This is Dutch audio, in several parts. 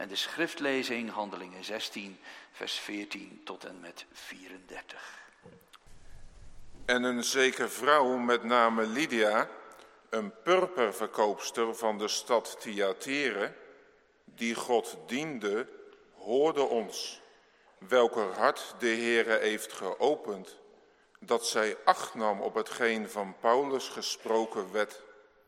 En de schriftlezing, Handelingen 16, vers 14 tot en met 34. En een zekere vrouw met name Lydia, een purperverkoopster van de stad Thyatira, die God diende, hoorde ons, welker hart de Heere heeft geopend, dat zij acht nam op hetgeen van Paulus gesproken werd.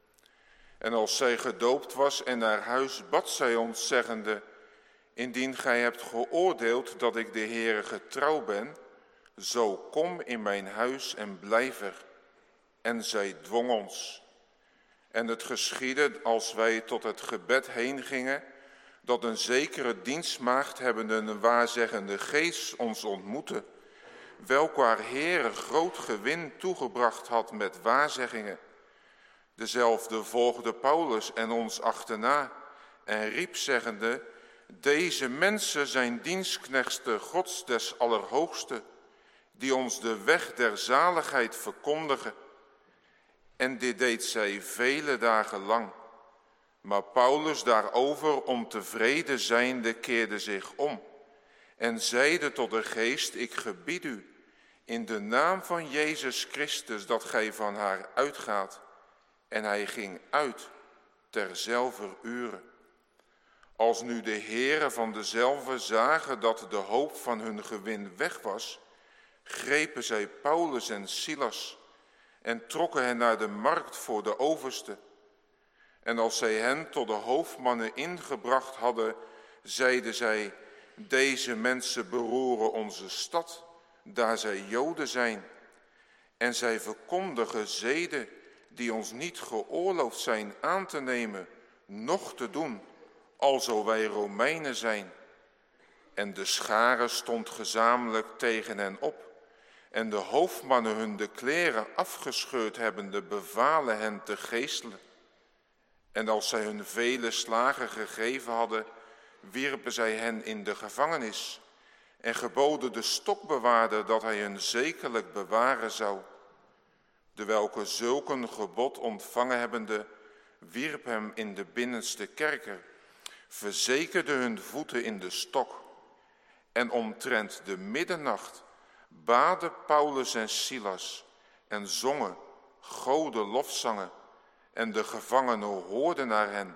En als zij gedoopt was en naar huis, bad zij ons, zeggende: indien gij hebt geoordeeld dat ik de Heere getrouw ben, zo kom in mijn huis en blijf er. En zij dwong ons. En het geschiedde, als wij tot het gebed heen gingen, dat een zekere dienstmaagd hebbende een waarzeggende geest ons ontmoette, welk haar Heere groot gewin toegebracht had met waarzeggingen. Dezelfde volgde Paulus en ons achterna en riep zeggende: deze mensen zijn dienstknechten Gods des Allerhoogste, die ons de weg der zaligheid verkondigen. En dit deed zij vele dagen lang. Maar Paulus daarover ontevreden zijnde keerde zich om en zeide tot de geest: ik gebied u in de naam van Jezus Christus dat gij van haar uitgaat. En hij ging uit terzelfder ure. Als nu de heren van dezelfde zagen dat de hoop van hun gewin weg was, grepen zij Paulus en Silas en trokken hen naar de markt voor de overste. En als zij hen tot de hoofdmannen ingebracht hadden, zeiden zij: deze mensen beroeren onze stad, daar zij Joden zijn. En zij verkondigen zeden die ons niet geoorloofd zijn aan te nemen, noch te doen, alzo wij Romeinen zijn. En de schare stond gezamenlijk tegen hen op. En de hoofdmannen hun de kleren afgescheurd hebbende, bevalen hen te geestelen. En als zij hun vele slagen gegeven hadden, wierpen zij hen in de gevangenis en geboden de stokbewaarder dat hij hun zekerlijk bewaren zou. De welke zulk een gebod ontvangen hebbende, wierp hem in de binnenste kerker, verzekerde hun voeten in de stok. En omtrent de middernacht baden Paulus en Silas en zongen Gode lofzangen, en de gevangenen hoorden naar hen.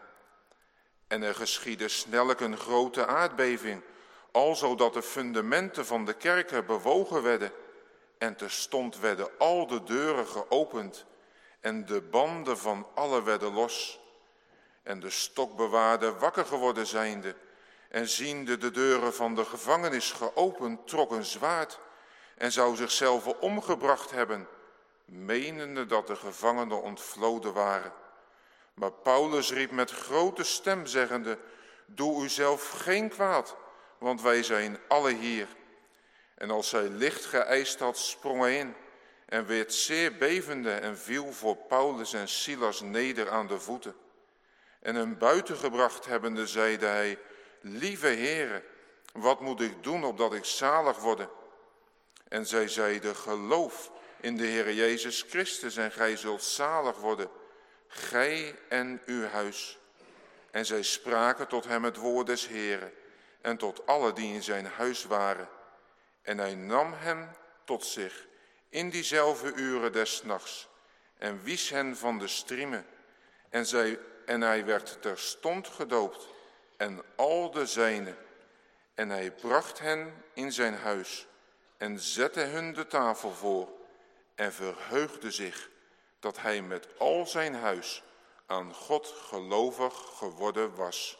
En er geschiedde snellijk een grote aardbeving, alzo dat de fundamenten van de kerker bewogen werden. En terstond werden al de deuren geopend en de banden van alle werden los. En de stokbewaarder wakker geworden zijnde en ziende de deuren van de gevangenis geopend, trok een zwaard en zou zichzelf omgebracht hebben, menende dat de gevangenen ontvloden waren. Maar Paulus riep met grote stem zeggende: doe uzelf geen kwaad, want wij zijn alle hier. En als zij licht geëist had, sprong hij in en werd zeer bevende en viel voor Paulus en Silas neder aan de voeten. En hen buiten gebracht hebbende, zeide hij: lieve Heere, wat moet ik doen opdat ik zalig worde? En zij zeiden: geloof in de Heer Jezus Christus en gij zult zalig worden, gij en uw huis. En zij spraken tot hem het woord des Heeren en tot alle die in zijn huis waren. En hij nam hen tot zich in diezelfde uren des nachts en wies hen van de striemen. En hij werd terstond gedoopt en al de zijnen. En hij bracht hen in zijn huis en zette hun de tafel voor en verheugde zich dat hij met al zijn huis aan God gelovig geworden was.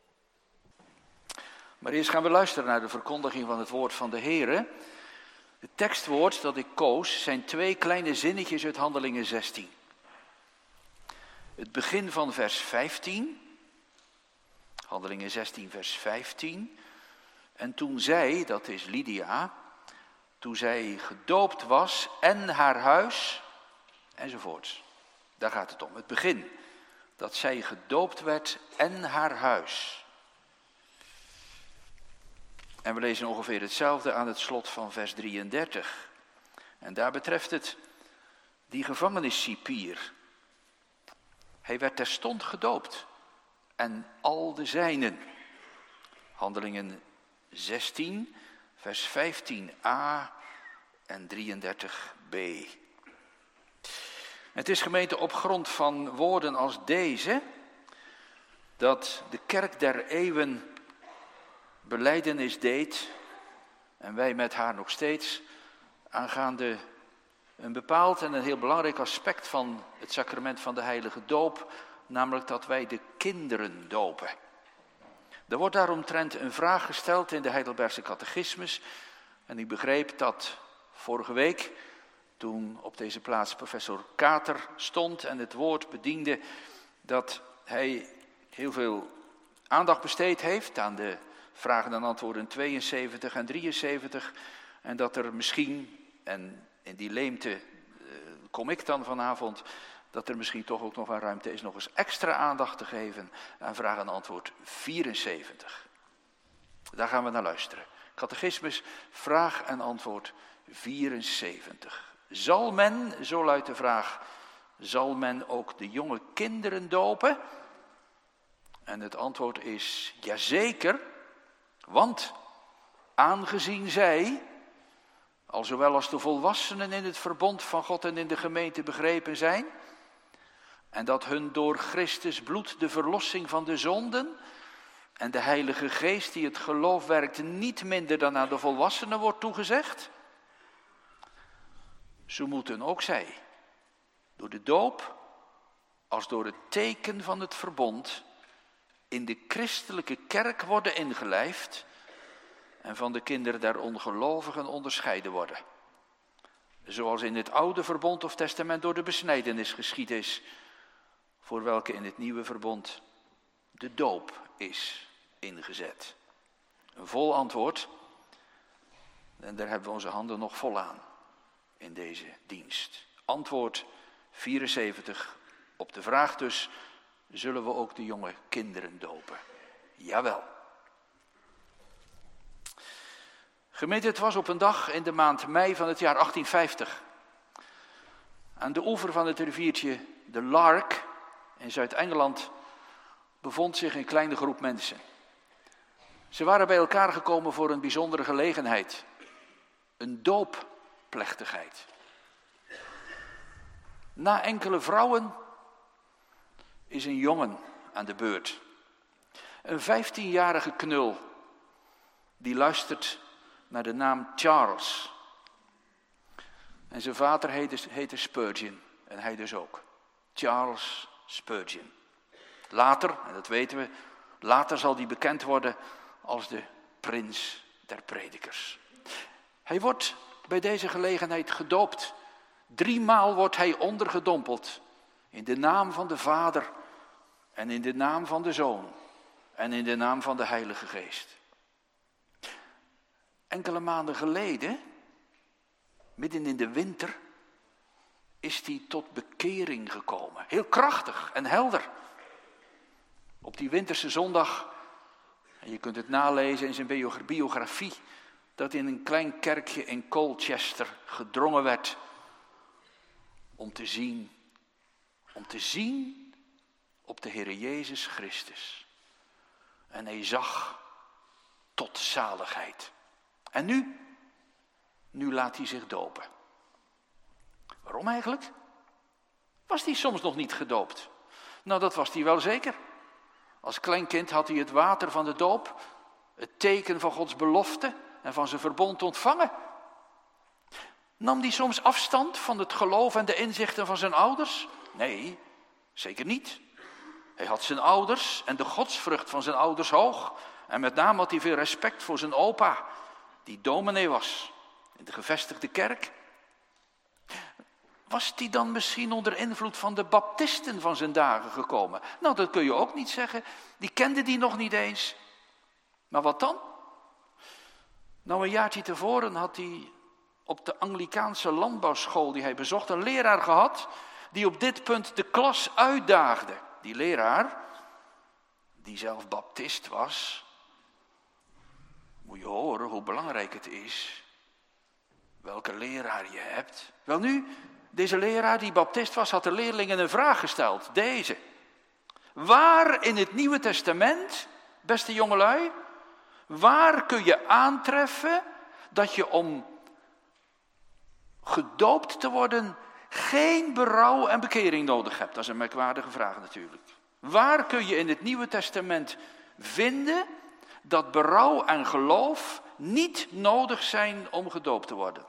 Maar eerst gaan we luisteren naar de verkondiging van het woord van de Heere. Het tekstwoord dat ik koos zijn 2 kleine zinnetjes uit Handelingen 16. Het begin van vers 15. Handelingen 16 vers 15. En toen zij, dat is Lydia, toen zij gedoopt was en haar huis, enzovoorts. Daar gaat het om, het begin. Dat zij gedoopt werd en haar huis. En we lezen ongeveer hetzelfde aan het slot van vers 33. En daar betreft het die gevangeniscipier. Hij werd terstond gedoopt en al de zijnen. Handelingen 16, vers 15a en 33b. Het is, gemeente, op grond van woorden als deze dat de kerk der eeuwen belijdenis deed, en wij met haar nog steeds, aangaande een bepaald en een heel belangrijk aspect van het sacrament van de heilige doop, namelijk dat wij de kinderen dopen. Er wordt daaromtrent een vraag gesteld in de Heidelbergse catechismus, en ik begreep dat vorige week, toen op deze plaats professor Kater stond en het woord bediende, dat hij heel veel aandacht besteed heeft aan de vragen en antwoorden 72 en 73. En dat er misschien, en in die leemte kom ik dan vanavond, dat er misschien toch ook nog wel ruimte is nog eens extra aandacht te geven aan vraag en antwoord 74. Daar gaan we naar luisteren. Catechismus, vraag en antwoord 74. Zal men, zo luidt de vraag, zal men ook de jonge kinderen dopen? En het antwoord is jazeker, want aangezien zij, al zowel als de volwassenen in het verbond van God en in de gemeente begrepen zijn, en dat hun door Christus bloed de verlossing van de zonden en de Heilige Geest die het geloof werkt niet minder dan aan de volwassenen wordt toegezegd, zo moeten ook zij door de doop als door het teken van het verbond in de christelijke kerk worden ingelijfd en van de kinderen der ongelovigen onderscheiden worden. Zoals in het oude verbond of testament door de besnijdenis geschied is, voor welke in het nieuwe verbond de doop is ingezet. Een vol antwoord, en daar hebben we onze handen nog vol aan in deze dienst. Antwoord 74 op de vraag dus, zullen we ook de jonge kinderen dopen? Jawel. Gemeente, het was op een dag in de maand mei van het jaar 1850. Aan de oever van het riviertje de Lark in Zuid-Engeland bevond zich een kleine groep mensen. Ze waren bij elkaar gekomen voor een bijzondere gelegenheid. Een doopplechtigheid. Na enkele vrouwen is een jongen aan de beurt. Een 15-jarige knul die luistert naar de naam Charles. En zijn vader heette Spurgeon en hij dus ook. Charles Spurgeon. Later, en dat weten we, later zal hij bekend worden als de prins der predikers. Hij wordt bij deze gelegenheid gedoopt. 3 maal wordt hij ondergedompeld. In de naam van de Vader en in de naam van de Zoon en in de naam van de Heilige Geest. Enkele maanden geleden, midden in de winter, is hij tot bekering gekomen. Heel krachtig en helder. Op die winterse zondag, en je kunt het nalezen in zijn biografie, dat in een klein kerkje in Colchester gedrongen werd om te zien op de Heere Jezus Christus. En hij zag tot zaligheid. En nu laat hij zich dopen. Waarom eigenlijk? Was hij soms nog niet gedoopt? Nou, dat was hij wel zeker. Als klein kind had hij het water van de doop, het teken van Gods belofte en van zijn verbond ontvangen. Nam hij soms afstand van het geloof en de inzichten van zijn ouders? Nee, zeker niet. Hij had zijn ouders en de godsvrucht van zijn ouders hoog. En met name had hij veel respect voor zijn opa, die dominee was in de gevestigde kerk. Was hij dan misschien onder invloed van de baptisten van zijn dagen gekomen? Nou, dat kun je ook niet zeggen. Die kende die nog niet eens. Maar wat dan? Nou, een jaartje tevoren had hij op de Anglikaanse landbouwschool die hij bezocht een leraar gehad die op dit punt de klas uitdaagde. Die leraar, die zelf baptist was, moet je horen hoe belangrijk het is welke leraar je hebt. Welnu, deze leraar die baptist was, had de leerlingen een vraag gesteld. Deze. Waar in het Nieuwe Testament, beste jongelui, Waar kun je aantreffen dat je om gedoopt te worden geen berouw en bekering nodig hebt? Dat is een merkwaardige vraag natuurlijk. Waar kun je in het Nieuwe Testament vinden dat berouw en geloof niet nodig zijn om gedoopt te worden?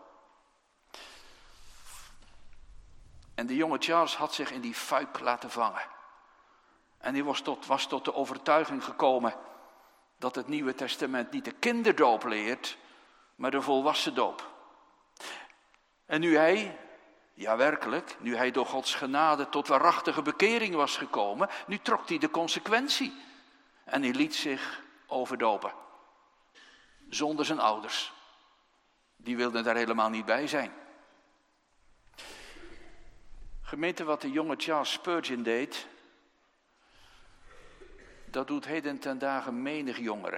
En de jonge Charles had zich in die fuik laten vangen. En hij was tot de overtuiging gekomen dat het Nieuwe Testament niet de kinderdoop leert, maar de volwassen doop. En nu hij, ja werkelijk, nu hij door Gods genade tot waarachtige bekering was gekomen, nu trok hij de consequentie. En hij liet zich overdopen. Zonder zijn ouders. Die wilden daar helemaal niet bij zijn. Gemeente, wat de jonge Charles Spurgeon deed, dat doet heden ten dagen menig jongere.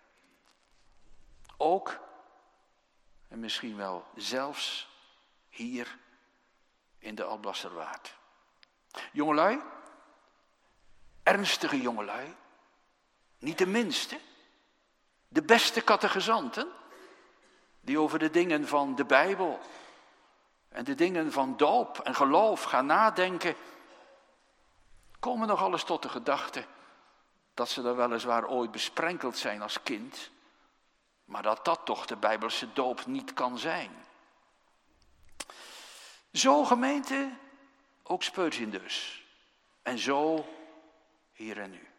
Ook, en misschien wel zelfs hier in de Alblasserwaard. Jongelui, ernstige jongelui, niet de minste, de beste catechizanten, die over de dingen van de Bijbel en de dingen van doop en geloof gaan nadenken, komen nog alles tot de gedachte dat ze er weliswaar ooit besprenkeld zijn als kind, maar dat dat toch de Bijbelse doop niet kan zijn. Zo gemeente, ook Spurgeon dus. En zo hier en nu.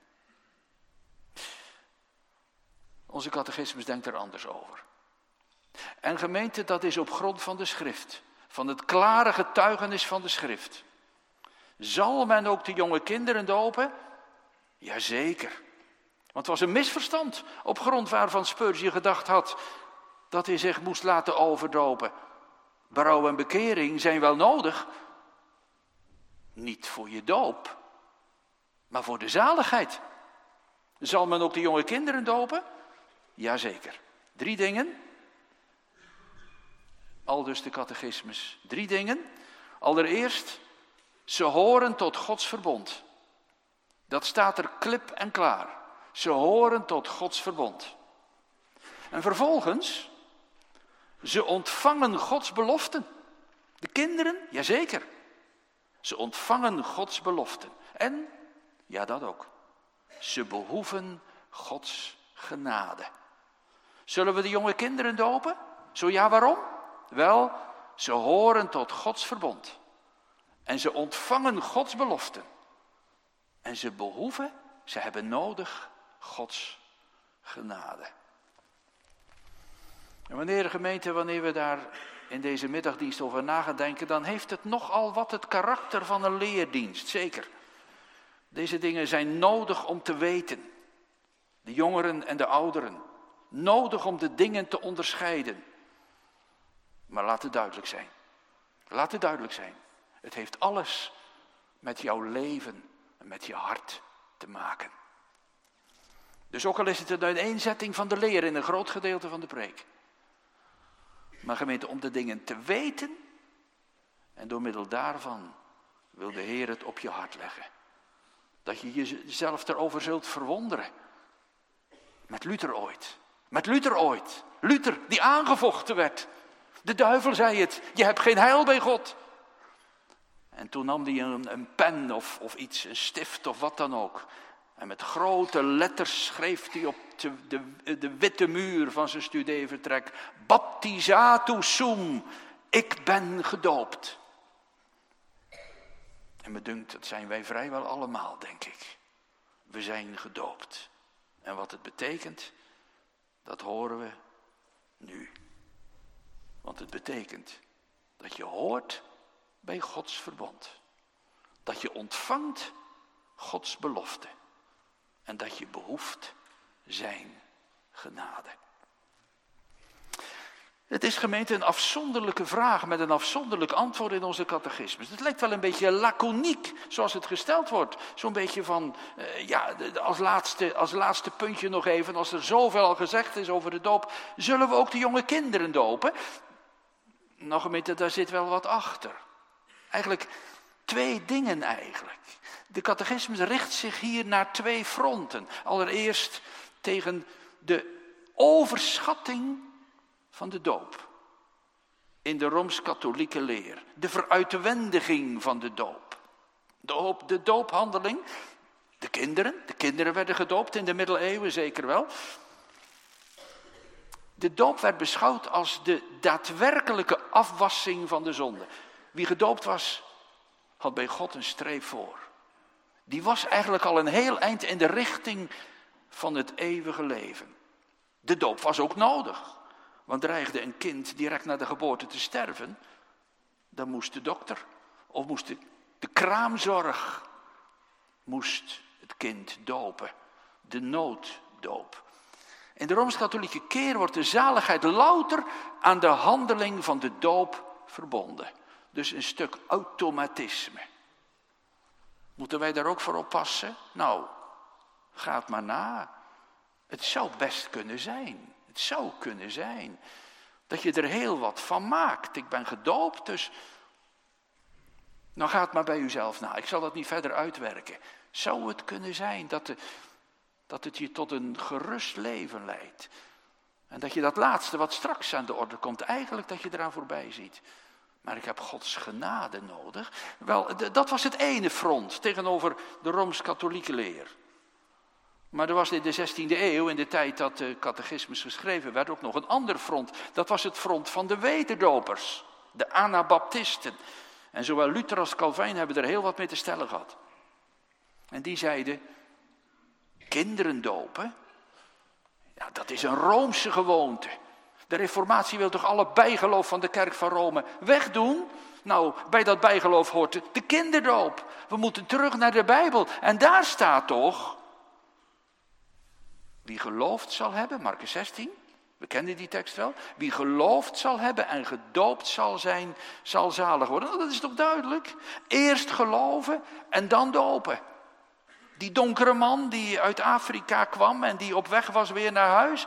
Onze catechismus denkt er anders over. En gemeente, dat is op grond van de schrift. Van het klare getuigenis van de schrift. Zal men ook de jonge kinderen dopen? Jazeker. Want het was een misverstand op grond waarvan Spurgeon gedacht had dat hij zich moest laten overdopen. Berouw en bekering zijn wel nodig. Niet voor je doop, maar voor de zaligheid. Zal men ook de jonge kinderen dopen? Jazeker. 3 dingen. Aldus de catechismus. 3 dingen. Allereerst, ze horen tot Gods verbond. Dat staat er klip en klaar. Ze horen tot Gods verbond. En vervolgens, ze ontvangen Gods beloften. De kinderen, jazeker. Ze ontvangen Gods beloften. En, ja dat ook, ze behoeven Gods genade. Zullen we de jonge kinderen dopen? Zo ja, waarom? Wel, ze horen tot Gods verbond. En ze ontvangen Gods beloften. En ze behoeven, ze hebben nodig Gods genade. En wanneer we daar in deze middagdienst over na gaan denken, dan heeft het nogal wat het karakter van een leerdienst, zeker. Deze dingen zijn nodig om te weten. De jongeren en de ouderen. Nodig om de dingen te onderscheiden. Maar laat het duidelijk zijn. Laat het duidelijk zijn. Het heeft alles met jouw leven en met je hart te maken. Dus ook al is het een uiteenzetting van de leer in een groot gedeelte van de preek. Maar gemeente, om de dingen te weten en door middel daarvan wil de Heer het op je hart leggen. Dat je jezelf erover zult verwonderen. Met Luther ooit. Met Luther ooit. Luther die aangevochten werd. De duivel zei het. Je hebt geen heil bij God. En toen nam hij een pen of iets, een stift of wat dan ook. En met grote letters schreef hij op de witte muur van zijn studeervertrek. Baptizatus sum. Ik ben gedoopt. En me dunkt, dat zijn wij vrijwel allemaal, denk ik. We zijn gedoopt. En wat het betekent, dat horen we nu. Want het betekent dat je hoort bij Gods verbond. Dat je ontvangt Gods belofte. En dat je behoeft zijn genade. Het is gemeente een afzonderlijke vraag met een afzonderlijk antwoord in onze catechismus. Het lijkt wel een beetje laconiek zoals het gesteld wordt. Zo'n beetje van, als laatste puntje nog even, als er zoveel al gezegd is over de doop, zullen we ook de jonge kinderen dopen? Nou gemeente, daar zit wel wat achter. Eigenlijk 2 dingen eigenlijk. De catechismus richt zich hier naar 2 fronten. Allereerst tegen de overschatting van de doop. In de Rooms-Katholieke leer. De veruitwendiging van de doop. De doophandeling. De kinderen werden gedoopt in de middeleeuwen, zeker wel. De doop werd beschouwd als de daadwerkelijke afwassing van de zonde. Wie gedoopt was, had bij God een streep voor. Die was eigenlijk al een heel eind in de richting van het eeuwige leven. De doop was ook nodig. Want dreigde een kind direct na de geboorte te sterven, dan moest de dokter of moest de kraamzorg moest het kind dopen. De nooddoop. In de Rooms-Katholieke keer wordt de zaligheid louter aan de handeling van de doop verbonden. Dus een stuk automatisme. Moeten wij daar ook voor oppassen? Nou, ga het maar na. Het zou best kunnen zijn. Het zou kunnen zijn dat je er heel wat van maakt. Ik ben gedoopt, dus nou ga het maar bij uzelf na. Ik zal dat niet verder uitwerken. Zou het kunnen zijn dat het je tot een gerust leven leidt? En dat je dat laatste wat straks aan de orde komt, eigenlijk dat je eraan voorbij ziet. Maar ik heb Gods genade nodig. Wel, dat was het ene front tegenover de Rooms-Katholieke leer. Maar er was in de 16e eeuw, in de tijd dat de catechismus geschreven werd, ook nog een ander front. Dat was het front van de wederdopers, de Anabaptisten. En zowel Luther als Calvijn hebben er heel wat mee te stellen gehad. En die zeiden, kinderen dopen, ja, dat is een Roomse gewoonte. De reformatie wil toch alle bijgeloof van de kerk van Rome wegdoen? Nou, bij dat bijgeloof hoort de kinderdoop. We moeten terug naar de Bijbel. En daar staat toch, wie geloofd zal hebben, Markus 16, we kennen die tekst wel. Wie geloofd zal hebben en gedoopt zal zijn, zal zalig worden. Nou, dat is toch duidelijk? Eerst geloven en dan dopen. Die donkere man die uit Afrika kwam en die op weg was weer naar huis.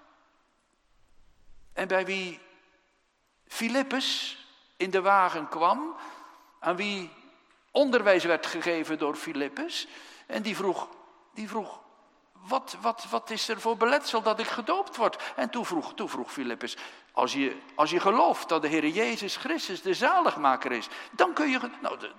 En bij wie Filippus in de wagen kwam, aan wie onderwijs werd gegeven door Filippus. En die vroeg, wat is er voor beletsel dat ik gedoopt word? En toen vroeg Filippus, als je gelooft dat de Heer Jezus Christus de zaligmaker is, dan kun je...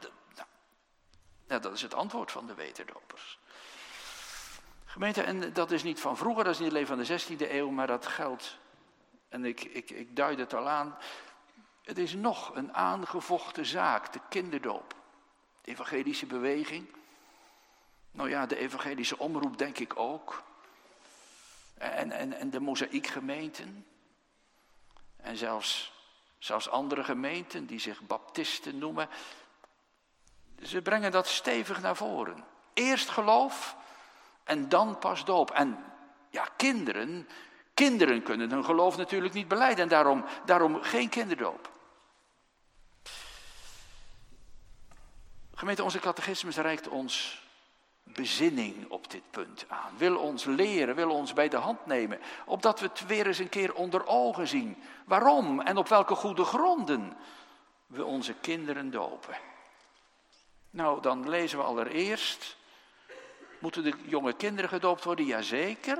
dat is het antwoord van de wederdopers. Gemeente, en dat is niet van vroeger, dat is niet alleen van de 16e eeuw, maar dat geldt, en ik duid het al aan, het is nog een aangevochten zaak, de kinderdoop. De evangelische beweging. Nou ja, de evangelische omroep denk ik ook. En de mozaïekgemeenten. En zelfs andere gemeenten die zich baptisten noemen. Ze brengen dat stevig naar voren. Eerst geloof en dan pas doop. En ja, kinderen kunnen hun geloof natuurlijk niet belijden. En daarom geen kinderdoop. Gemeente, onze catechismus reikt ons bezinning op dit punt aan. Wil ons leren, wil ons bij de hand nemen. Opdat we het weer eens een keer onder ogen zien. Waarom en op welke goede gronden we onze kinderen dopen. Nou, dan lezen we allereerst. Moeten de jonge kinderen gedoopt worden? Jazeker.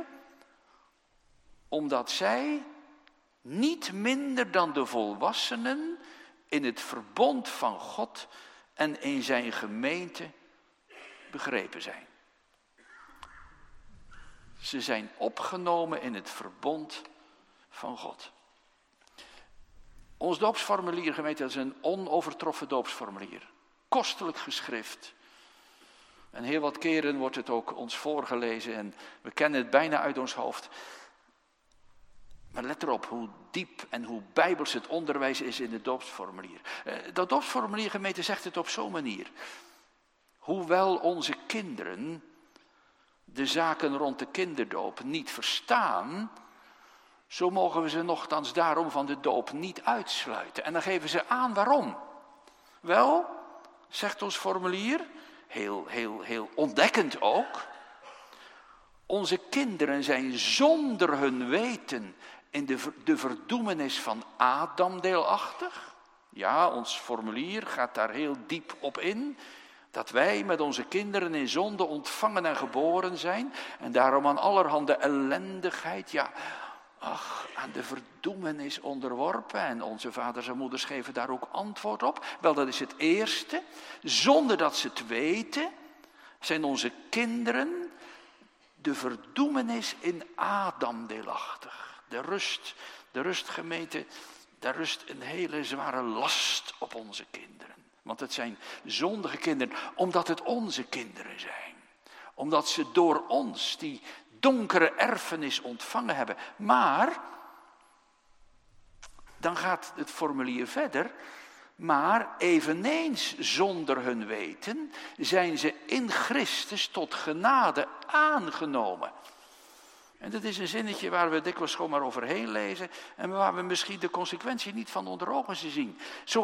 Omdat zij niet minder dan de volwassenen in het verbond van God en in zijn gemeente begrepen zijn. Ze zijn opgenomen in het verbond van God. Ons doopsformulier, gemeente, dat is een onovertroffen doopsformulier. Kostelijk geschrift. En heel wat keren wordt het ook ons voorgelezen en we kennen het bijna uit ons hoofd. Maar let erop hoe diep en hoe bijbels het onderwijs is in het doopsformulier. Dat doopsformulier, gemeente, zegt het op zo'n manier. Hoewel onze kinderen de zaken rond de kinderdoop niet verstaan, zo mogen we ze nochtans daarom van de doop niet uitsluiten. En dan geven ze aan waarom. Wel, zegt ons formulier, heel ontdekkend ook. Onze kinderen zijn zonder hun weten in de verdoemenis van Adam deelachtig. Ja, ons formulier gaat daar heel diep op in. Dat wij met onze kinderen in zonde ontvangen en geboren zijn. En daarom aan allerhande ellendigheid, ja, aan de verdoemenis onderworpen. En onze vaders en moeders geven daar ook antwoord op. Wel, dat is het eerste. Zonder dat ze het weten, zijn onze kinderen de verdoemenis in Adam deelachtig. De rust gemeente, daar rust een hele zware last op onze kinderen. Want het zijn zondige kinderen, omdat het onze kinderen zijn. Omdat ze door ons die donkere erfenis ontvangen hebben. Maar, dan gaat het formulier verder. Maar eveneens zonder hun weten zijn ze in Christus tot genade aangenomen. En dat is een zinnetje waar we dikwijls gewoon maar overheen lezen. En waar we misschien de consequentie niet van onder ogen zien.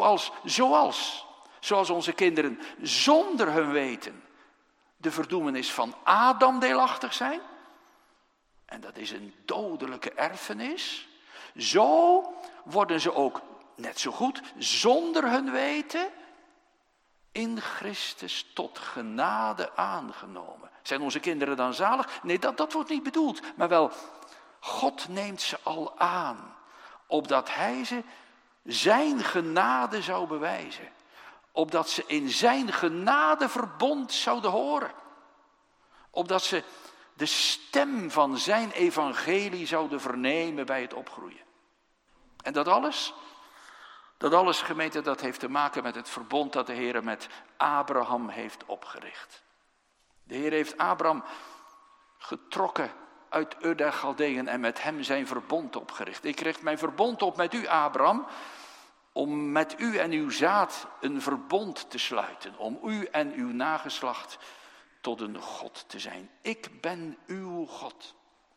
Zoals onze kinderen zonder hun weten de verdoemenis van Adam deelachtig zijn. En dat is een dodelijke erfenis. Zo worden ze ook net zo goed zonder hun weten in Christus tot genade aangenomen. Zijn onze kinderen dan zalig? Nee, dat wordt niet bedoeld. Maar wel, God neemt ze al aan, opdat hij ze zijn genade zou bewijzen. Opdat ze in zijn genadeverbond zouden horen. Opdat ze de stem van zijn evangelie zouden vernemen bij het opgroeien. En dat alles, gemeente, dat heeft te maken met het verbond dat de Heer met Abraham heeft opgericht. De Heer heeft Abraham getrokken uit Ur der Chaldeeën en met hem zijn verbond opgericht. Ik richt mijn verbond op met u, Abraham, om met u en uw zaad een verbond te sluiten. Om u en uw nageslacht tot een God te zijn. Ik ben uw God.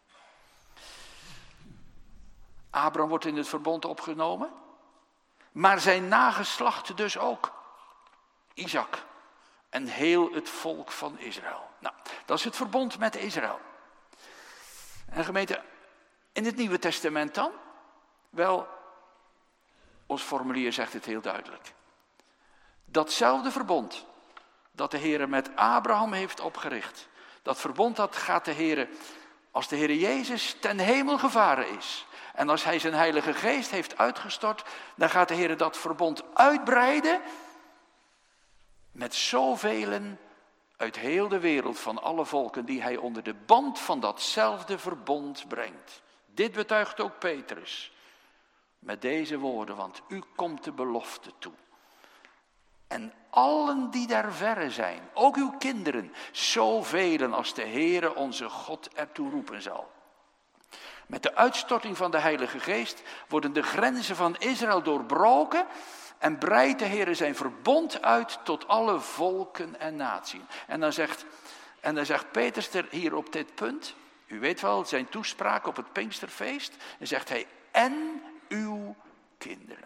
Abraham wordt in het verbond opgenomen, maar zijn nageslacht dus ook. Isaac en heel het volk van Israël. Nou, dat is het verbond met Israël. En gemeente, in het Nieuwe Testament dan? Wel, ons formulier zegt het heel duidelijk. Datzelfde verbond dat de Heer met Abraham heeft opgericht. Dat verbond dat gaat de Heer, als de Heer Jezus ten hemel gevaren is. En als hij zijn Heilige Geest heeft uitgestort, dan gaat de Heer dat verbond uitbreiden met zoveel uit heel de wereld van alle volken die hij onder de band van datzelfde verbond brengt. Dit betuigt ook Petrus met deze woorden, want u komt de belofte toe. En allen die daar verre zijn, ook uw kinderen, zoveel als de Heere onze God ertoe roepen zal. Met de uitstorting van de Heilige Geest worden de grenzen van Israël doorbroken en breidt de Heere zijn verbond uit tot alle volken en naties. En dan zegt Petrus er hier op dit punt, u weet wel, zijn toespraak op het Pinksterfeest, en zegt hij, en uw kinderen.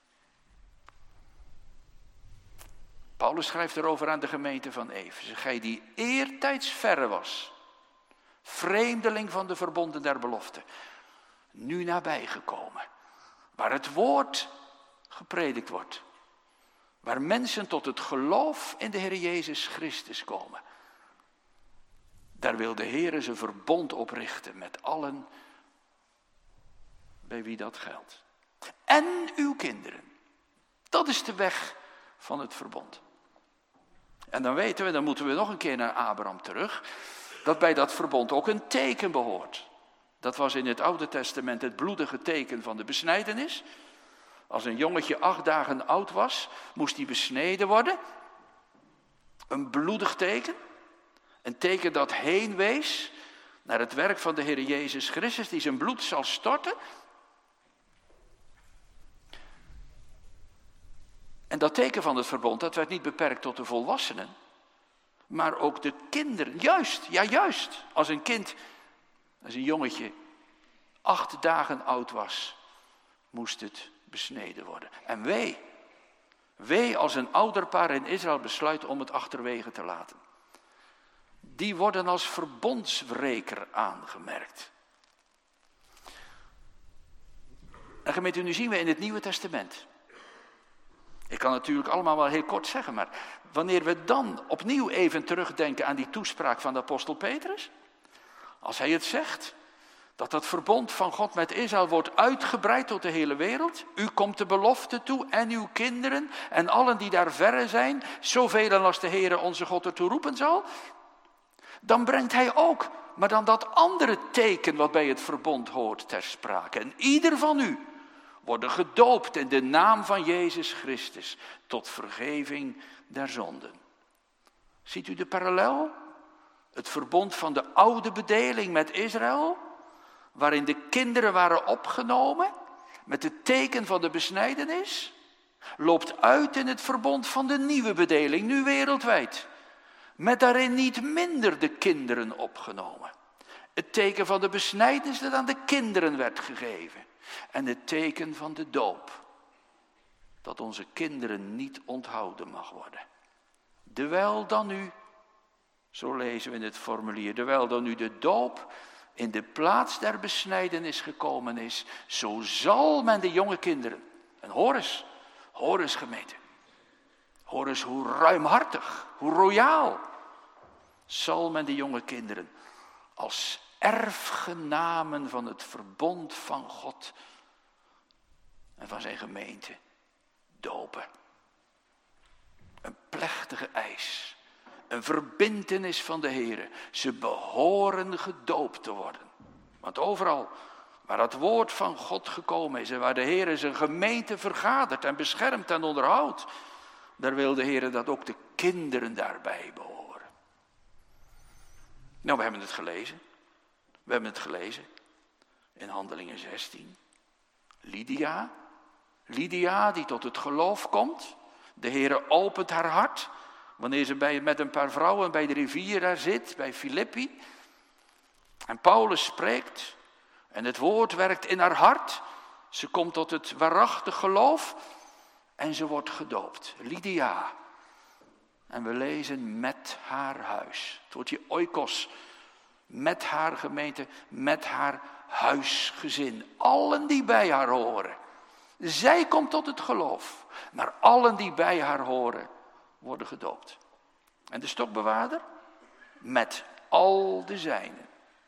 Paulus schrijft erover aan de gemeente van Efeze. Gij die eertijds verre was, vreemdeling van de verbonden der belofte, nu nabijgekomen, waar het woord gepredikt wordt, waar mensen tot het geloof in de Heer Jezus Christus komen. Daar wil de Heer zijn verbond oprichten met allen bij wie dat geldt. En uw kinderen. Dat is de weg van het verbond. En dan weten we, dan moeten we nog een keer naar Abraham terug, dat bij dat verbond ook een teken behoort. Dat was in het Oude Testament het bloedige teken van de besnijdenis. Als een jongetje 8 dagen oud was, moest hij besneden worden. Een bloedig teken. Een teken dat heen wees naar het werk van de Heer Jezus Christus, die zijn bloed zal storten. En dat teken van het verbond, dat werd niet beperkt tot de volwassenen, maar ook de kinderen. Juist. Als een jongetje 8 dagen oud was, moest het besneden worden. En wee als een ouderpaar in Israël besluit om het achterwege te laten. Die worden als verbondswreker aangemerkt. En gemeente, nu zien we in het Nieuwe Testament. Ik kan natuurlijk allemaal wel heel kort zeggen, maar wanneer we dan opnieuw even terugdenken aan die toespraak van de apostel Petrus, als hij het zegt, Dat dat verbond van God met Israël wordt uitgebreid tot de hele wereld. U komt de belofte toe en uw kinderen en allen die daar verre zijn, zoveel als de Heere onze God ertoe roepen zal. Dan brengt hij ook, maar dan dat andere teken wat bij het verbond hoort ter sprake. En ieder van u worden gedoopt in de naam van Jezus Christus tot vergeving der zonden. Ziet u de parallel? Het verbond van de oude bedeling met Israël, waarin de kinderen waren opgenomen met het teken van de besnijdenis, loopt uit in het verbond van de nieuwe bedeling, nu wereldwijd. Met daarin niet minder de kinderen opgenomen. Het teken van de besnijdenis dat aan de kinderen werd gegeven. En het teken van de doop, dat onze kinderen niet onthouden mag worden. Dewijl dan nu, zo lezen we in het formulier, dewijl dan nu de doop in de plaats der besnijdenis gekomen is, zo zal men de jonge kinderen, en hoor eens gemeente, hoor eens hoe ruimhartig, hoe royaal, zal men de jonge kinderen als erfgenamen van het verbond van God en van zijn gemeente dopen. Een plechtige eis, een verbintenis van de Heere. Ze behoren gedoopt te worden. Want overal waar het woord van God gekomen is en waar de Heere zijn gemeente vergadert en beschermt en onderhoudt, daar wil de Heere dat ook de kinderen daarbij behoren. Nou, we hebben het gelezen. We hebben het gelezen in Handelingen 16. Lydia die tot het geloof komt. De Heere opent haar hart wanneer ze met een paar vrouwen bij de rivier daar zit, bij Filippi. En Paulus spreekt en het woord werkt in haar hart. Ze komt tot het waarachtig geloof en ze wordt gedoopt. Lydia. En we lezen met haar huis. Het woordje oikos. Met haar gemeente, met haar huisgezin. Allen die bij haar horen. Zij komt tot het geloof. Maar allen die bij haar horen, worden gedoopt. En de stokbewaarder? Met al de zijnen.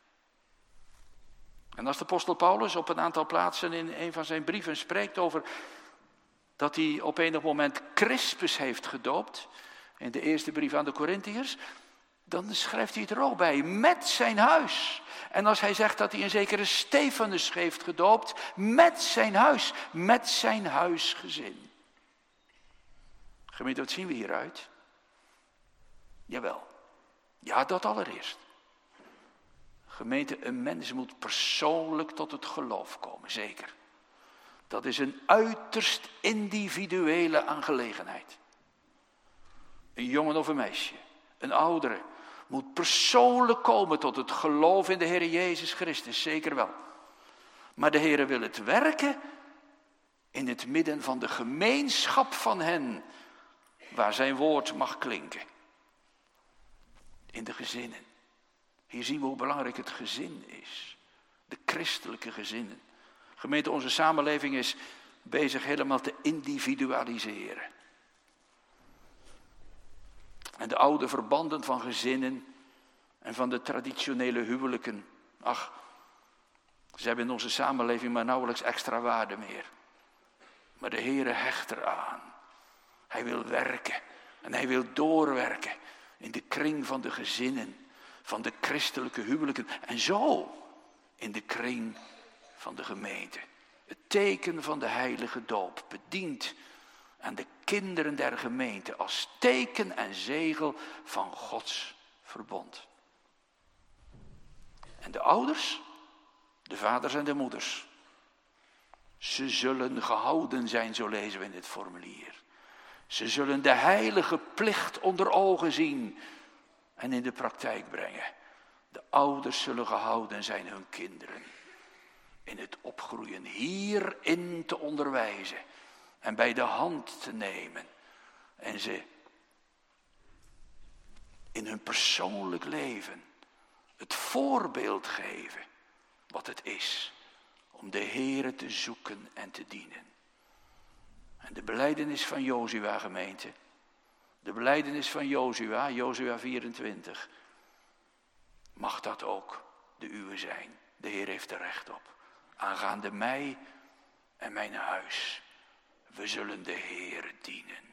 En als de apostel Paulus op een aantal plaatsen in een van zijn brieven spreekt over dat hij op enig moment Crispus heeft gedoopt, in de eerste brief aan de Korintiërs, dan schrijft hij het er ook bij, met zijn huis. En als hij zegt dat hij een zekere Stefanus heeft gedoopt, met zijn huisgezin. Gemeente, wat zien we hieruit? Jawel, ja, dat allereerst. Gemeente, een mens moet persoonlijk tot het geloof komen, zeker. Dat is een uiterst individuele aangelegenheid. Een jongen of een meisje, een oudere, moet persoonlijk komen tot het geloof in de Heer Jezus Christus, zeker wel. Maar de Heer wil het werken in het midden van de gemeenschap van hen, waar zijn woord mag klinken. In de gezinnen. Hier zien we hoe belangrijk het gezin is. De christelijke gezinnen. Gemeente, onze samenleving is bezig helemaal te individualiseren. En de oude verbanden van gezinnen en van de traditionele huwelijken. Ach, ze hebben in onze samenleving maar nauwelijks extra waarde meer. Maar de Heere hecht eraan. Hij wil werken en hij wil doorwerken in de kring van de gezinnen, van de christelijke huwelijken. En zo in de kring van de gemeente. Het teken van de heilige doop bedient aan de kinderen der gemeente als teken en zegel van Gods verbond. En de ouders, de vaders en de moeders, ze zullen gehouden zijn, zo lezen we in het formulier. Ze zullen de heilige plicht onder ogen zien en in de praktijk brengen. De ouders zullen gehouden zijn hun kinderen in het opgroeien, hierin te onderwijzen en bij de hand te nemen en ze in hun persoonlijk leven het voorbeeld geven wat het is om de Heere te zoeken en te dienen. En de belijdenis van Jozua, gemeente, de belijdenis van Jozua 24, mag dat ook de uwe zijn. de Heer heeft er recht op. Aangaande mij en mijn huis, we zullen de Heere dienen.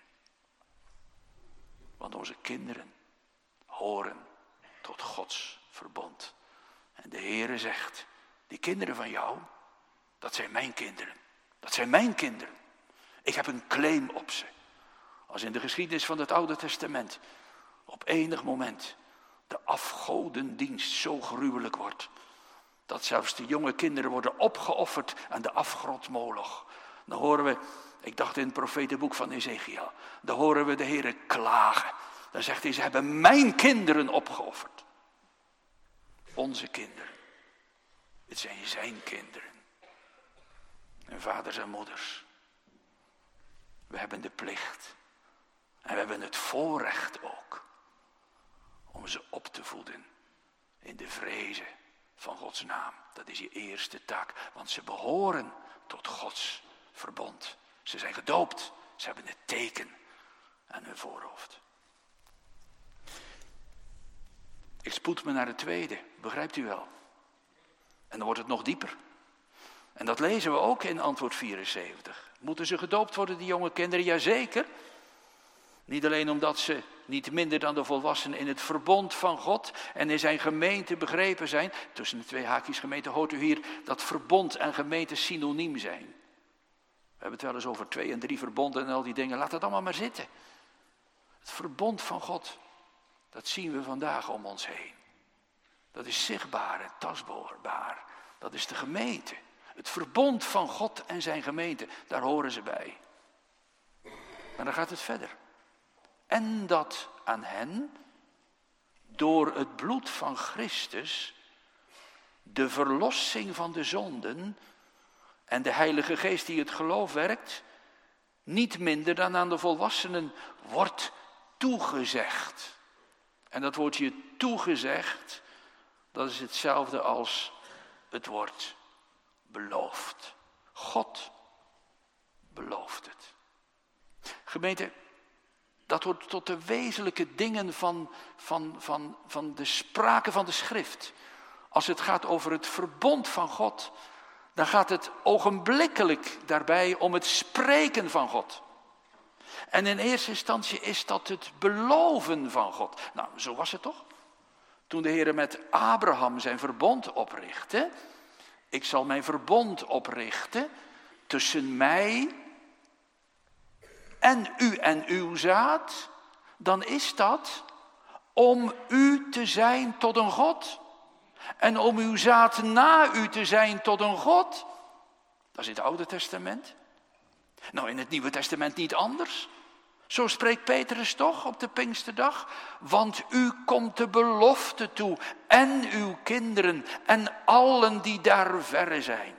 Want onze kinderen horen tot Gods verbond. En de Heere zegt, die kinderen van jou, dat zijn mijn kinderen. Dat zijn mijn kinderen. Ik heb een claim op ze. Als in de geschiedenis van het Oude Testament op enig moment de afgodendienst zo gruwelijk wordt, dat zelfs de jonge kinderen worden opgeofferd aan de afgod Moloch. Dan horen we, ik dacht in het profetenboek van Ezekiel, dan horen we de Heere klagen. Dan zegt hij, ze hebben mijn kinderen opgeofferd. Onze kinderen. Het zijn zijn kinderen. En vaders en moeders. We hebben de plicht. En we hebben het voorrecht ook. Om ze op te voeden. In de vrezen van Gods naam. Dat is je eerste taak. Want ze behoren tot Gods verbond. Ze zijn gedoopt. Ze hebben het teken aan hun voorhoofd. Ik spoed me naar het tweede, begrijpt u wel? En dan wordt het nog dieper. En dat lezen we ook in antwoord 74. Moeten ze gedoopt worden, die jonge kinderen? Jazeker. Niet alleen omdat ze niet minder dan de volwassenen in het verbond van God en in zijn gemeente begrepen zijn. Tussen de twee haakjes gemeente hoort u hier dat verbond en gemeente synoniem zijn. We hebben het wel eens over 2 en 3 verbonden en al die dingen. Laat dat allemaal maar zitten. Het verbond van God, dat zien we vandaag om ons heen. Dat is zichtbaar en tastbaar. Dat is de gemeente. Het verbond van God en zijn gemeente, daar horen ze bij. Maar dan gaat het verder. En dat aan hen, door het bloed van Christus, de verlossing van de zonden en de Heilige Geest die het geloof werkt, niet minder dan aan de volwassenen wordt toegezegd. En dat woordje toegezegd, dat is hetzelfde als het woord beloofd. God belooft het. Gemeente, dat hoort tot de wezenlijke dingen van de sprake van de schrift. Als het gaat over het verbond van God, dan gaat het ogenblikkelijk daarbij om het spreken van God. En in eerste instantie is dat het beloven van God. Nou, zo was het toch? Toen de Heer met Abraham zijn verbond oprichtte. Ik zal mijn verbond oprichten tussen mij en uw zaad. Dan is dat om u te zijn tot een God. En om uw zaad na u te zijn tot een God. Dat is in het Oude Testament. Nou, in het Nieuwe Testament niet anders. Zo spreekt Petrus toch op de Pinksterdag. Want u komt de belofte toe en uw kinderen en allen die daar verre zijn.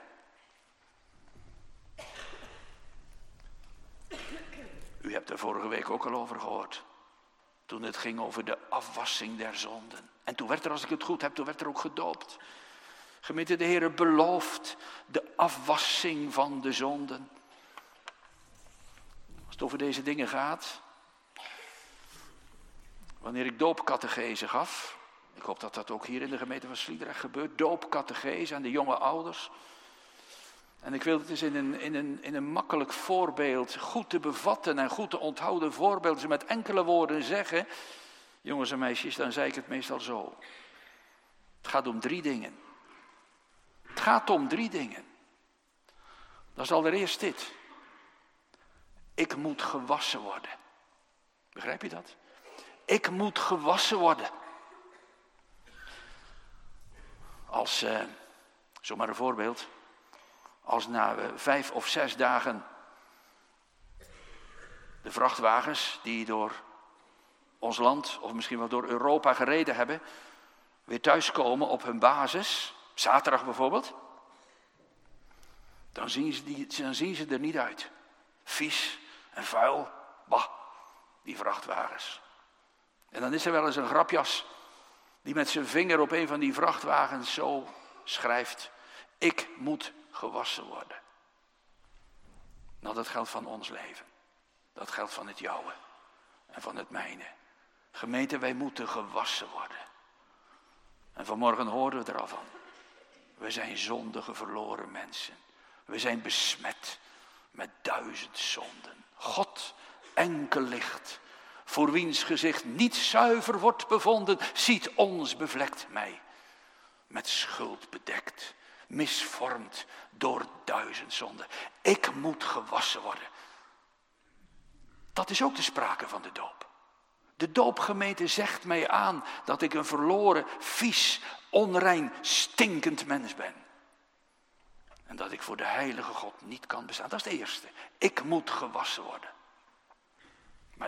U hebt er vorige week ook al over gehoord. Toen het ging over de afwassing der zonden. En toen werd er, als ik het goed heb, toen werd er ook gedoopt. Gemeente, de Heer belooft de afwassing van de zonden. Als het over deze dingen gaat. Wanneer ik doopcatechese gaf. Ik hoop dat dat ook hier in de gemeente van Sliedrecht gebeurt. Doopcatechese aan de jonge ouders. En ik wil het eens in een makkelijk voorbeeld goed te bevatten en goed te onthouden voorbeeld. Ze met enkele woorden zeggen. Jongens en meisjes, dan zei ik het meestal zo. Het gaat om 3 dingen. Het gaat om 3 dingen. Dat is allereerst dit. Ik moet gewassen worden. Begrijp je dat? Ik moet gewassen worden. Als, zomaar een voorbeeld. Als na 5 of 6 dagen de vrachtwagens die door ons land of misschien wel door Europa gereden hebben, weer thuiskomen op hun basis, zaterdag bijvoorbeeld, dan zien ze er niet uit. Vies en vuil, bah, die vrachtwagens. En dan is er wel eens een grapjas die met zijn vinger op een van die vrachtwagens zo schrijft: ik moet gewassen worden. Nou, dat geldt van ons leven. Dat geldt van het jouwe en van het mijne. Gemeente, wij moeten gewassen worden. En vanmorgen hoorden we er al van. We zijn zondige verloren mensen. We zijn besmet met 1000 zonden. God, enkel licht, voor wiens gezicht niet zuiver wordt bevonden, ziet ons bevlekt mij. Met schuld bedekt, misvormd door 1000 zonden. Ik moet gewassen worden. Dat is ook de sprake van de doop. De doopgemeente zegt mij aan dat ik een verloren, vies, onrein, stinkend mens ben. En dat ik voor de heilige God niet kan bestaan. Dat is het eerste. Ik moet gewassen worden. Maar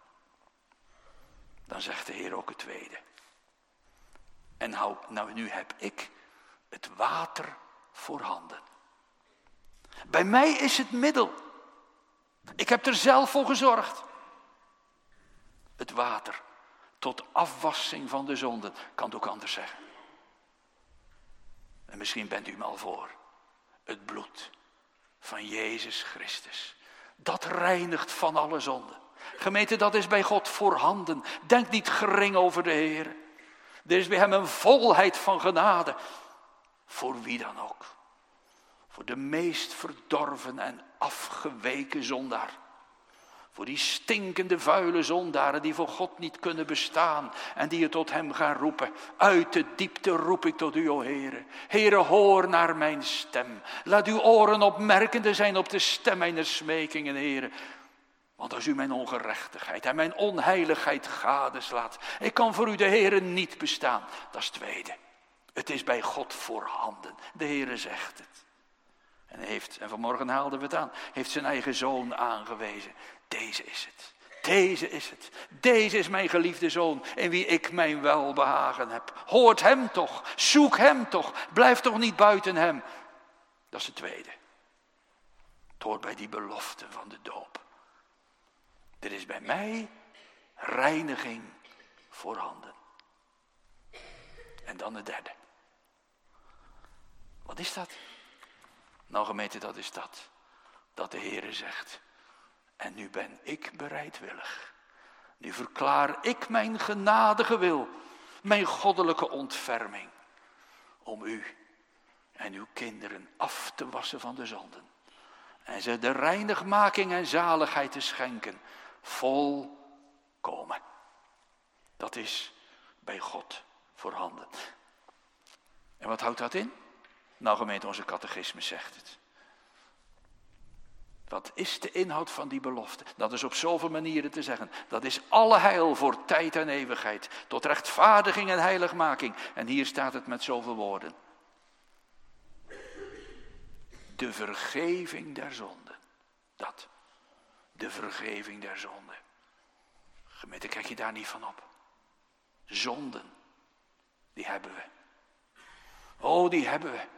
dan zegt de Heer ook het tweede. En nu heb ik het water voorhanden. Bij mij is het middel. Ik heb er zelf voor gezorgd. Het water tot afwassing van de zonden. Kan het ook anders zeggen. En misschien bent u me al voor. Het bloed van Jezus Christus. Dat reinigt van alle zonden. Gemeente, dat is bij God voorhanden. Denk niet gering over de Heer. Er is bij hem een volheid van genade. Voor wie dan ook. Voor de meest verdorven en afgeweken zondaar. Voor die stinkende vuile zondaren die voor God niet kunnen bestaan. En die je tot hem gaan roepen. Uit de diepte roep ik tot u, o Heere. Heere, hoor naar mijn stem. Laat uw oren opmerkende zijn op de stem mijner smekingen, Heere. Want als u mijn ongerechtigheid en mijn onheiligheid gadeslaat. Ik kan voor u, de Heere, niet bestaan. Dat is het tweede. Het is bij God voorhanden. De Heere zegt het. En vanmorgen haalden we het aan. Heeft zijn eigen zoon aangewezen. Deze is het. Deze is het. Deze is mijn geliefde zoon in wie ik mijn welbehagen heb. Hoort hem toch. Zoek hem toch. Blijf toch niet buiten hem. Dat is het tweede. Het hoort bij die belofte van de doop. Er is bij mij reiniging voorhanden. En dan het derde. Wat is dat? Nou gemeente, dat is dat. Dat de Heere zegt. En nu ben ik bereidwillig. Nu verklaar ik mijn genadige wil. Mijn goddelijke ontferming. Om u en uw kinderen af te wassen van de zonden. En ze de reinigmaking en zaligheid te schenken. Volkomen. Dat is bij God voorhanden. En wat houdt dat in? Nou gemeente, onze catechismus zegt het. Wat is de inhoud van die belofte? Dat is op zoveel manieren te zeggen. Dat is alle heil voor tijd en eeuwigheid. Tot rechtvaardiging en heiligmaking. En hier staat het met zoveel woorden. De vergeving der zonden. Dat. De vergeving der zonden. Gemeente, kijk je daar niet van op. Zonden. Die hebben we. Oh, die hebben we.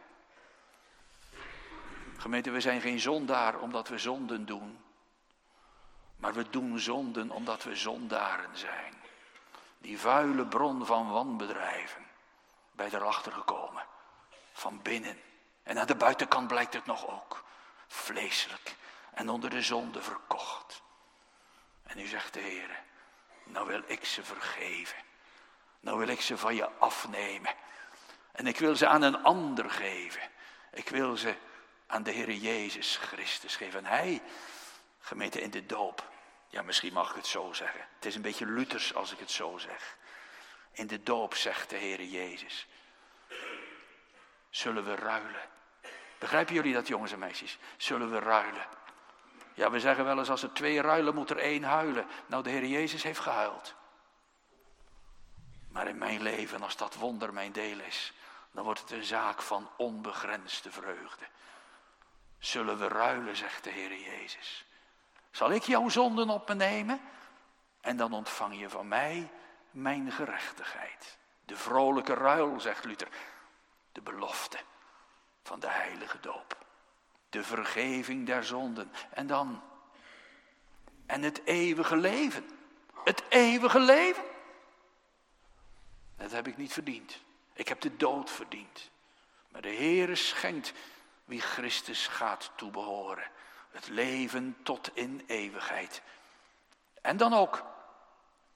Gemeente, we zijn geen zondaar omdat we zonden doen. Maar we doen zonden omdat we zondaren zijn. Die vuile bron van wanbedrijven. Bij erachter gekomen. Van binnen. En aan de buitenkant blijkt het nog ook. Vleeselijk. En onder de zonde verkocht. En nu zegt de Heer. Nou wil ik ze vergeven. Nou wil ik ze van je afnemen. En ik wil ze aan een ander geven. Ik wil ze aan de Heer Jezus Christus geven. En hij, gemeente in de doop. Ja, misschien mag ik het zo zeggen. Het is een beetje Luthers als ik het zo zeg. In de doop zegt de Heer Jezus. Zullen we ruilen? Begrijpen jullie dat, jongens en meisjes? Zullen we ruilen? Ja, we zeggen wel eens als er 2 ruilen moet er 1 huilen. Nou, de Heer Jezus heeft gehuild. Maar in mijn leven, als dat wonder mijn deel is, dan wordt het een zaak van onbegrensde vreugde. Zullen we ruilen, zegt de Heer Jezus. Zal ik jouw zonden op me nemen? En dan ontvang je van mij mijn gerechtigheid. De vrolijke ruil, zegt Luther. De belofte van de heilige doop. De vergeving der zonden. En dan. En het eeuwige leven. Het eeuwige leven. Dat heb ik niet verdiend. Ik heb de dood verdiend. Maar de Heere schenkt wie Christus gaat toebehoren. Het leven tot in eeuwigheid. En dan ook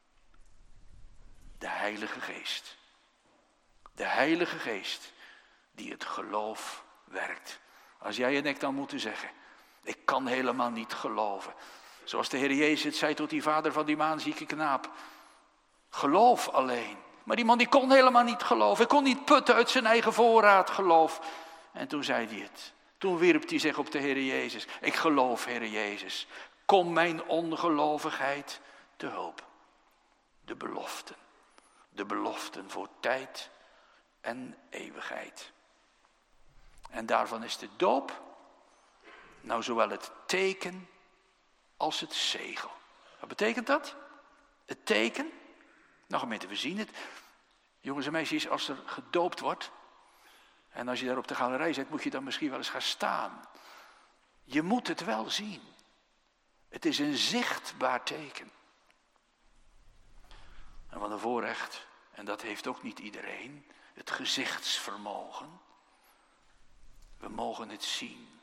de Heilige Geest. De Heilige Geest die het geloof werkt. Als jij en ik dan moeten zeggen, ik kan helemaal niet geloven. Zoals de Heer Jezus het zei tot die vader van die maanzieke knaap. Geloof alleen. Maar die man die kon helemaal niet geloven. Hij kon niet putten uit zijn eigen voorraad geloof. En toen zei hij het. Toen wierp hij zich op de Heer Jezus. Ik geloof, Heer Jezus. Kom mijn ongelovigheid te hulp. De beloften. De beloften voor tijd en eeuwigheid. En daarvan is de doop nou zowel het teken als het zegel. Wat betekent dat? Het teken? Nou gemeente, we zien het. Jongens en meisjes, als er gedoopt wordt, en als je daar op de galerij zit, moet je dan misschien wel eens gaan staan. Je moet het wel zien. Het is een zichtbaar teken. En wat een voorrecht, en dat heeft ook niet iedereen, het gezichtsvermogen. We mogen het zien.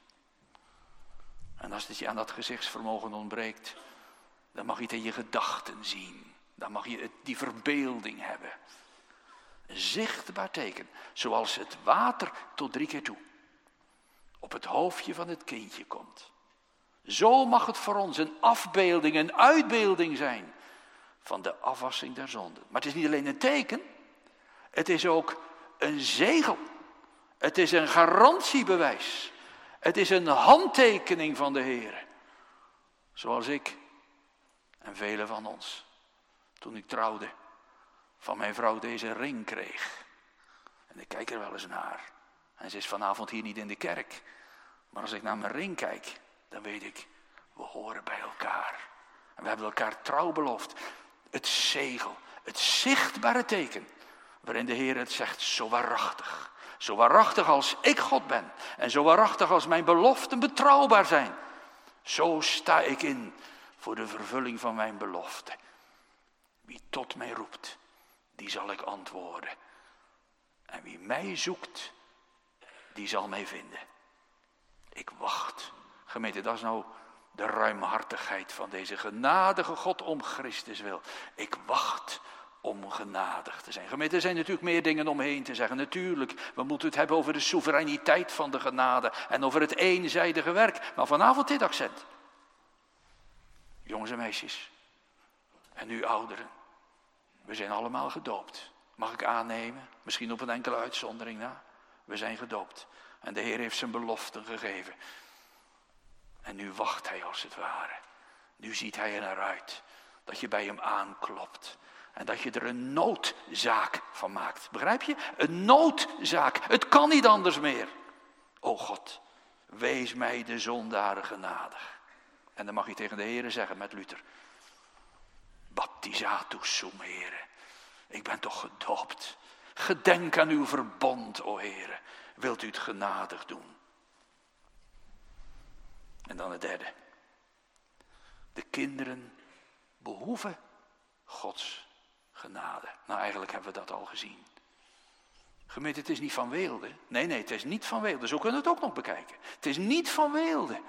En als het je aan dat gezichtsvermogen ontbreekt, dan mag je het in je gedachten zien. Dan mag je die verbeelding hebben. Een zichtbaar teken, zoals het water tot 3 keer toe op het hoofdje van het kindje komt. Zo mag het voor ons een afbeelding, een uitbeelding zijn van de afwassing der zonden. Maar het is niet alleen een teken, het is ook een zegel. Het is een garantiebewijs. Het is een handtekening van de Heer. Zoals ik en velen van ons, toen ik trouwde, van mijn vrouw deze ring kreeg. En ik kijk er wel eens naar. En ze is vanavond hier niet in de kerk. Maar als ik naar mijn ring kijk, dan weet ik, we horen bij elkaar. En we hebben elkaar trouw beloofd. Het zegel, het zichtbare teken, waarin de Heer het zegt, zo waarachtig. Zo waarachtig als ik God ben. En zo waarachtig als mijn beloften betrouwbaar zijn. Zo sta ik in voor de vervulling van mijn belofte. Wie tot mij roept, die zal ik antwoorden. En wie mij zoekt, die zal mij vinden. Ik wacht. Gemeente, dat is nou de ruimhartigheid van deze genadige God om Christus wil. Ik wacht om genadig te zijn. Gemeente, er zijn natuurlijk meer dingen omheen te zeggen. Natuurlijk, we moeten het hebben over de soevereiniteit van de genade en over het eenzijdige werk. Maar vanavond dit accent. Jongens en meisjes, en u ouderen, we zijn allemaal gedoopt. Mag ik aannemen, misschien op een enkele uitzondering na. We zijn gedoopt en de Heer heeft zijn beloften gegeven. En nu wacht hij als het ware. Nu ziet hij er naar uit dat je bij hem aanklopt. En dat je er een noodzaak van maakt. Begrijp je? Een noodzaak. Het kan niet anders meer. O God, wees mij de zondaren genadig. En dan mag je tegen de Heere zeggen met Luther. Baptisatus sum, Heere. Ik ben toch gedoopt. Gedenk aan uw verbond, o Heere. Wilt u het genadig doen? En dan het derde. De kinderen behoeven Gods genade. Nou, eigenlijk hebben we dat al gezien. Gemeente, het is niet van weelde. Nee, het is niet van weelde. Zo kunnen we het ook nog bekijken. Het is niet van weelde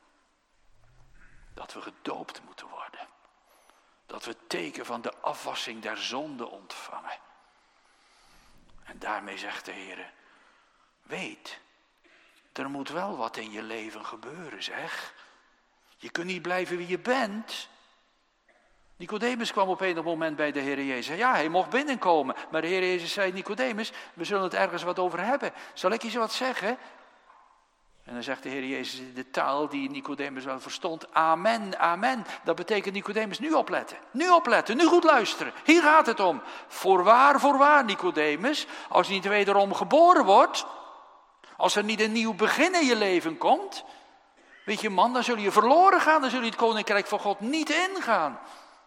dat we gedoopt moeten worden. Dat we het teken van de afwassing der zonde ontvangen. En daarmee zegt de Heer, weet, er moet wel wat in je leven gebeuren, zeg. Je kunt niet blijven wie je bent. Nicodemus kwam op enig moment bij de Heer Jezus. Ja, hij mocht binnenkomen. Maar de Heer Jezus zei, Nicodemus, we zullen het ergens wat over hebben. Zal ik je wat zeggen? En dan zegt de Heer Jezus in de taal die Nicodemus wel verstond. Amen, amen. Dat betekent Nicodemus, nu opletten. Nu opletten, nu goed luisteren. Hier gaat het om. Voorwaar, Nicodemus. Als je niet wederom geboren wordt. Als er niet een nieuw begin in je leven komt. Weet je man, dan zul je verloren gaan. Dan zul je het koninkrijk van God niet ingaan.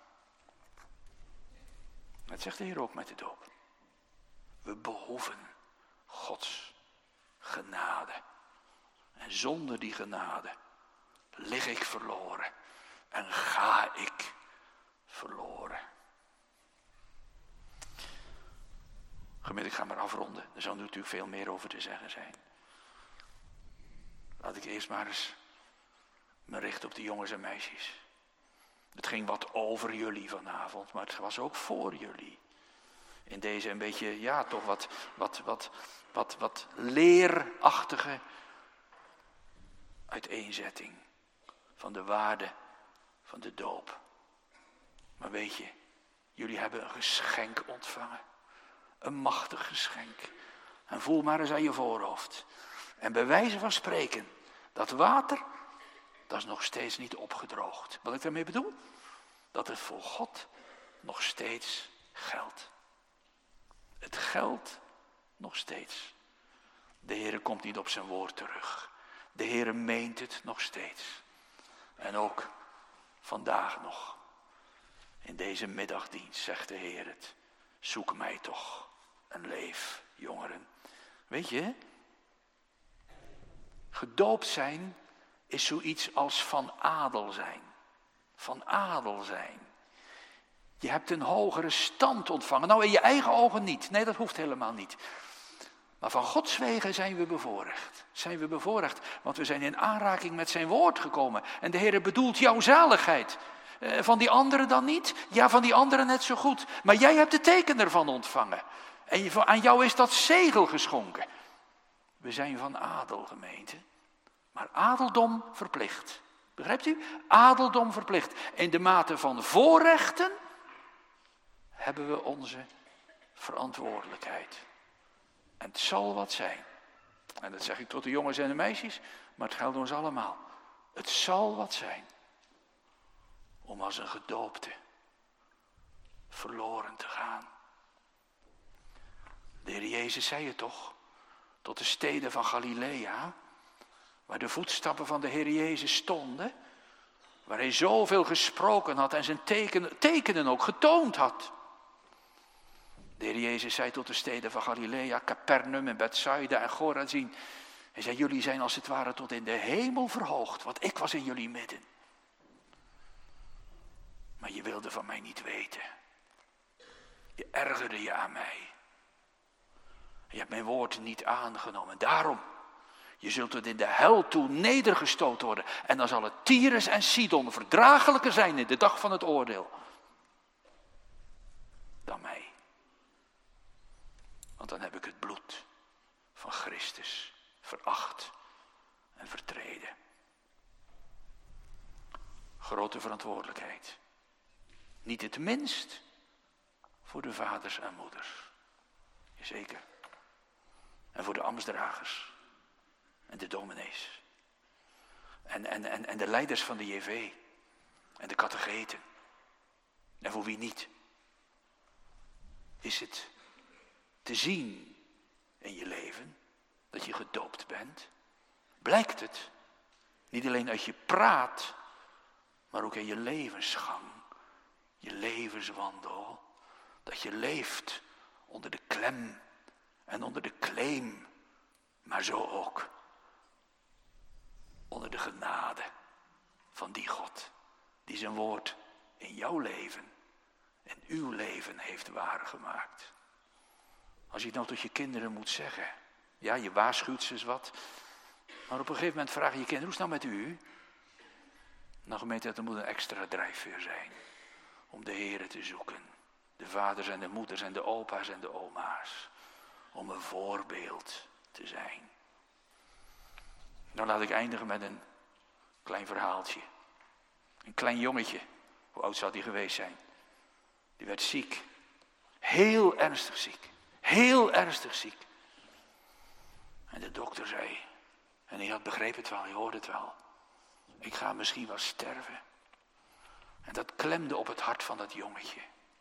Dat zegt de Heer ook met de doop. We behoeven Gods genade. En zonder die genade lig ik verloren en ga ik verloren. Gemeente, ik ga maar afronden. Er zou natuurlijk veel meer over te zeggen zijn. Laat ik eerst maar eens me richten op de jongens en meisjes. Het ging wat over jullie vanavond, maar het was ook voor jullie. In deze een beetje, ja, toch wat leerachtige uiteenzetting van de waarde van de doop. Maar weet je, jullie hebben een geschenk ontvangen. Een machtig geschenk. En voel maar eens aan je voorhoofd. En bij wijze van spreken, dat water, dat is nog steeds niet opgedroogd. Wat ik daarmee bedoel? Dat het voor God nog steeds geldt. Het geldt nog steeds. De Heere komt niet op zijn woord terug. De Heere meent het nog steeds. En ook vandaag nog. In deze middagdienst zegt de Heer het. Zoek mij toch en leef, jongeren. Weet je, gedoopt zijn is zoiets als van adel zijn. Van adel zijn. Je hebt een hogere stand ontvangen. Nou, in je eigen ogen niet. Nee, dat hoeft helemaal niet. Maar van Gods wegen zijn we bevoorrecht. Zijn we bevoorrecht, want we zijn in aanraking met zijn woord gekomen. En de Heer bedoelt jouw zaligheid. Van die anderen dan niet? Ja, van die anderen net zo goed. Maar jij hebt de teken ervan ontvangen. En aan jou is dat zegel geschonken. We zijn van adel, gemeente. Maar adeldom verplicht. Begrijpt u? Adeldom verplicht. In de mate van voorrechten hebben we onze verantwoordelijkheid. En het zal wat zijn. En dat zeg ik tot de jongens en de meisjes, maar het geldt ons allemaal. Het zal wat zijn. Om als een gedoopte verloren te gaan. De Heer Jezus zei het toch, tot de steden van Galilea, waar de voetstappen van de Heer Jezus stonden, waar hij zoveel gesproken had en zijn tekenen ook getoond had. De Heer Jezus zei tot de steden van Galilea, Capernaum en Bethsaida en Chorazin. Hij zei, jullie zijn als het ware tot in de hemel verhoogd, want ik was in jullie midden. Maar je wilde van mij niet weten. Je ergerde je aan mij. Je hebt mijn woord niet aangenomen. Daarom, je zult tot in de hel toe nedergestoten worden. En dan zal het Tyrus en Sidon verdraaglijker zijn in de dag van het oordeel. Dan mij. Want dan heb ik het bloed van Christus veracht en vertreden. Grote verantwoordelijkheid. Niet het minst voor de vaders en moeders. Jazeker. En voor de ambtsdragers. En de dominees. En de leiders van de JV. En de katecheten. En voor wie niet. Is het te zien in je leven dat je gedoopt bent? Blijkt het niet alleen uit je praat, maar ook in je levensgang, je levenswandel, dat je leeft onder de klem en onder de claim, maar zo ook onder de genade van die God die zijn woord in jouw leven, in uw leven heeft waargemaakt. Als je het nou tot je kinderen moet zeggen, ja, je waarschuwt ze eens wat, maar op een gegeven moment vraag je je kinderen, hoe is het nou met u? Nou, gemeente, dat er moet een extra drijfveer zijn om de Heere te zoeken. De vaders en de moeders en de opa's en de oma's. Om een voorbeeld te zijn. Nou, laat ik eindigen met een klein verhaaltje. Een klein jongetje, hoe oud zou die geweest zijn? Die werd ziek. Heel ernstig ziek. Heel ernstig ziek. En de dokter zei, en hij had begrepen het wel, hij hoorde het wel. Ik ga misschien wel sterven. En dat klemde op het hart van dat jongetje.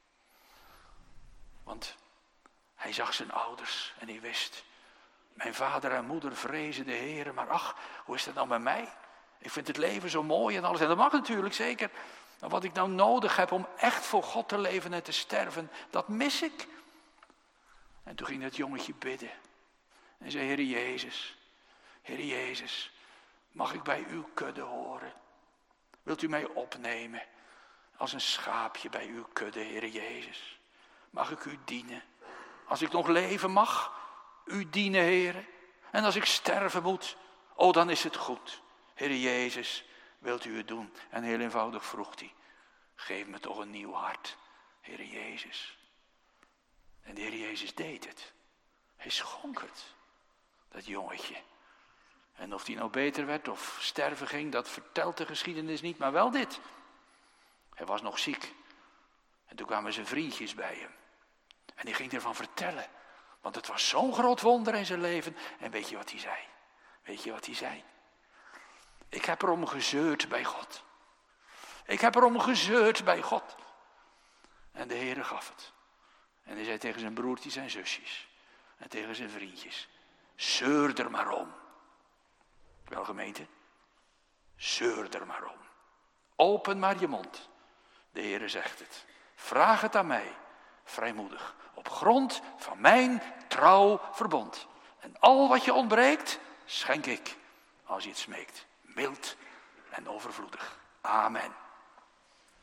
Want hij zag zijn ouders en hij wist, mijn vader en moeder vrezen de Heere, maar ach, hoe is dat nou met mij? Ik vind het leven zo mooi en alles. En dat mag natuurlijk, zeker. Maar wat ik nou nodig heb om echt voor God te leven en te sterven, dat mis ik. En toen ging dat jongetje bidden. En zei, Heer Jezus, mag ik bij uw kudde horen? Wilt u mij opnemen als een schaapje bij uw kudde, Heer Jezus? Mag ik u dienen? Als ik nog leven mag, u dienen, Heer. En als ik sterven moet, oh, dan is het goed. Heer Jezus, wilt u het doen? En heel eenvoudig vroeg hij, geef me toch een nieuw hart, Heer Jezus. En de Heer Jezus deed het. Hij schonk het, dat jongetje. En of die nou beter werd of sterven ging, dat vertelt de geschiedenis niet, maar wel dit. Hij was nog ziek. En toen kwamen zijn vriendjes bij hem. En die ging ervan vertellen. Want het was zo'n groot wonder in zijn leven. En weet je wat hij zei? Weet je wat hij zei? Ik heb erom gezeurd bij God. Ik heb erom gezeurd bij God. En de Heere gaf het. En hij zei tegen zijn broertjes en zusjes. En tegen zijn vriendjes. Zeur er maar om. Wel gemeente? Zeur er maar om. Open maar je mond. De Heere zegt het. Vraag het aan mij. Vrijmoedig. Op grond van mijn trouw verbond. En al wat je ontbreekt, schenk ik. Als je het smeekt. Mild en overvloedig. Amen.